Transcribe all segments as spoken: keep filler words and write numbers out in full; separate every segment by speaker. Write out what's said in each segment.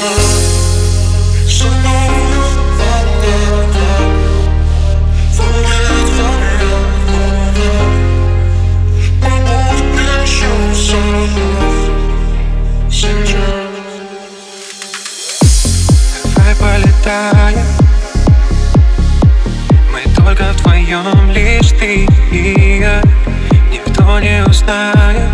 Speaker 1: Полетаем. Мы только вдвоем, лишь ты и я. Никто не узнает.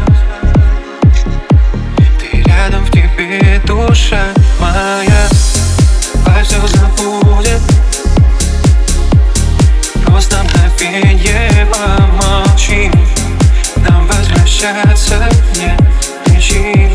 Speaker 1: Ты рядом, в тебе душа моя. Давай все забудем. Просто мгновенье помолчим. Нам возвращаться нет причин.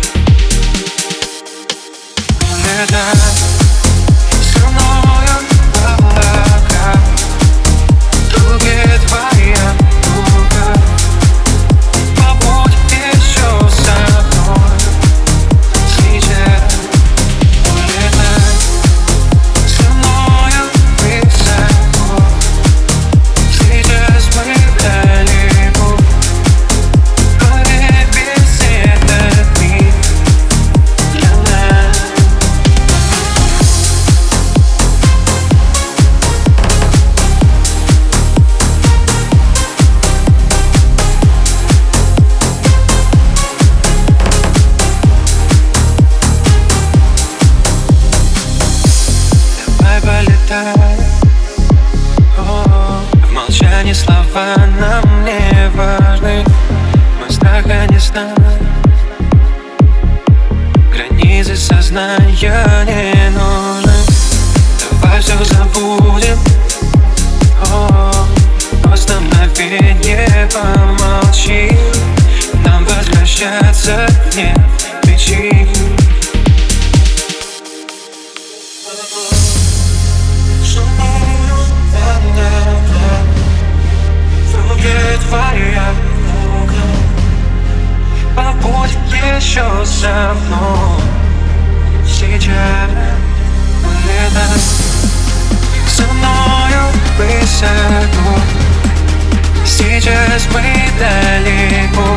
Speaker 1: Летай со мною в облака, в руке твоя рука. Побудь еще со мной сейчас. Улетай со мною высоко. Сейчас мы далеко. Поверь, весь этот мир для нас. Полетай. О, в молчании слова нам не важны. Мы страха не знаем. Границы сознания не нужны. Давай все забудем. О, просто мгновенье помолчи. Нам возвращаться нет причин. Твоя рука. Побудь еще со мной сейчас. Улетай со мною высоко. Сейчас мы далеко.